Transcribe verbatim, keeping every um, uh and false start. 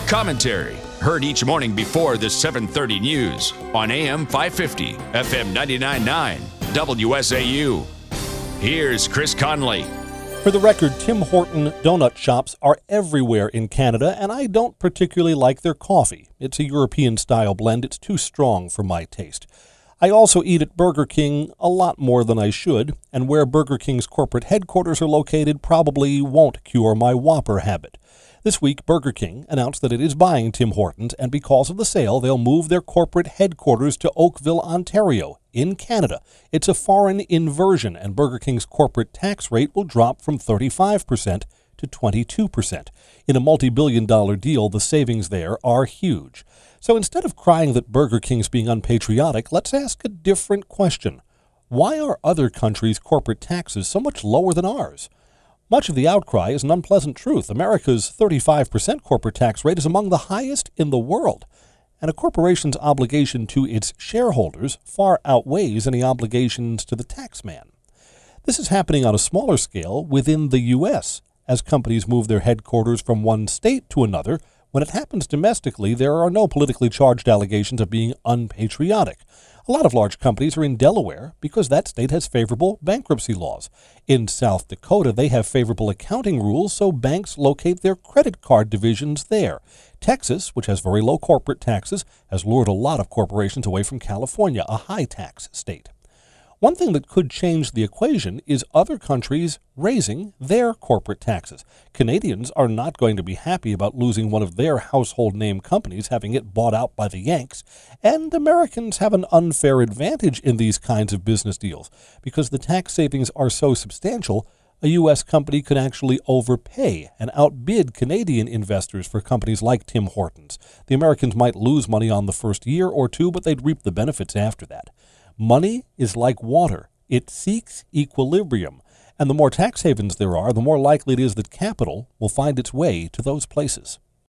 Commentary, heard each morning before the seven thirty news on A M five fifty, F M ninety-nine point nine, W S A U. Here's Chris Conley. For the record, Tim Horton donut shops are everywhere in Canada, and I don't particularly like their coffee. It's a European-style blend. It's too strong for my taste. I also eat at Burger King a lot more than I should, and where Burger King's corporate headquarters are located probably won't cure my Whopper habit. This week, Burger King announced that it is buying Tim Hortons, and because of the sale, they'll move their corporate headquarters to Oakville, Ontario, in Canada. It's a foreign inversion, and Burger King's corporate tax rate will drop from thirty-five percent to twenty-two percent. In a multi-billion dollar deal, the savings there are huge. So instead of crying that Burger King's being unpatriotic, let's ask a different question. Why are other countries' corporate taxes so much lower than ours? Much of the outcry is an unpleasant truth. America's thirty-five percent corporate tax rate is among the highest in the world, and a corporation's obligation to its shareholders far outweighs any obligations to the taxman. This is happening on a smaller scale within the U S as companies move their headquarters from one state to another. When it happens domestically, there are no politically charged allegations of being unpatriotic. A lot of large companies are in Delaware because that state has favorable bankruptcy laws. In South Dakota, they have favorable accounting rules, so banks locate their credit card divisions there. Texas, which has very low corporate taxes, has lured a lot of corporations away from California, a high-tax state. One thing that could change the equation is other countries raising their corporate taxes. Canadians are not going to be happy about losing one of their household name companies, having it bought out by the Yanks, and Americans have an unfair advantage in these kinds of business deals. Because the tax savings are so substantial, a U S company could actually overpay and outbid Canadian investors for companies like Tim Hortons. The Americans might lose money on the first year or two, but they'd reap the benefits after that. Money is like water. It seeks equilibrium, and the more tax havens there are, the more likely it is that capital will find its way to those places.